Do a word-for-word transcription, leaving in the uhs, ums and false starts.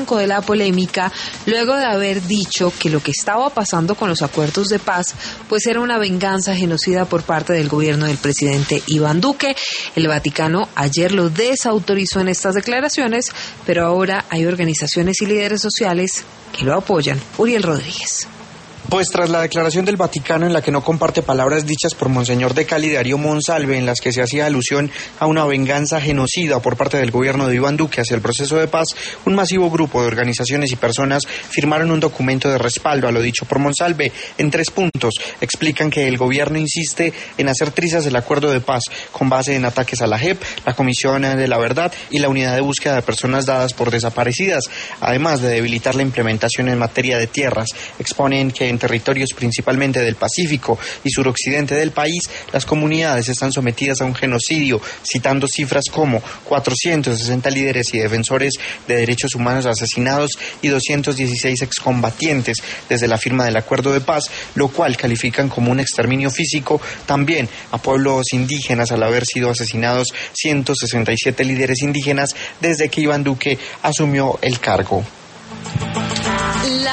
de la polémica luego de haber dicho que lo que estaba pasando con los acuerdos de paz pues era una venganza genocida por parte del gobierno del presidente Iván Duque. El Vaticano ayer lo desautorizó en estas declaraciones, pero ahora hay organizaciones y líderes sociales que lo apoyan. Uriel Rodríguez. Pues tras la declaración del Vaticano en la que no comparte palabras dichas por Monseñor de Cali Darío Monsalve, en las que se hacía alusión a una venganza genocida por parte del gobierno de Iván Duque hacia el proceso de paz, un masivo grupo de organizaciones y personas firmaron un documento de respaldo a lo dicho por Monsalve. En tres puntos explican que el gobierno insiste en hacer trizas el acuerdo de paz con base en ataques a la J E P, la Comisión de la Verdad y la Unidad de Búsqueda de Personas Dadas por Desaparecidas, además de debilitar la implementación en materia de tierras. Exponen que en territorios principalmente del Pacífico y suroccidente del país, las comunidades están sometidas a un genocidio, citando cifras como cuatrocientos sesenta líderes y defensores de derechos humanos asesinados y doscientos dieciséis excombatientes desde la firma del acuerdo de paz, lo cual califican como un exterminio físico también a pueblos indígenas al haber sido asesinados ciento sesenta y siete líderes indígenas desde que Iván Duque asumió el cargo.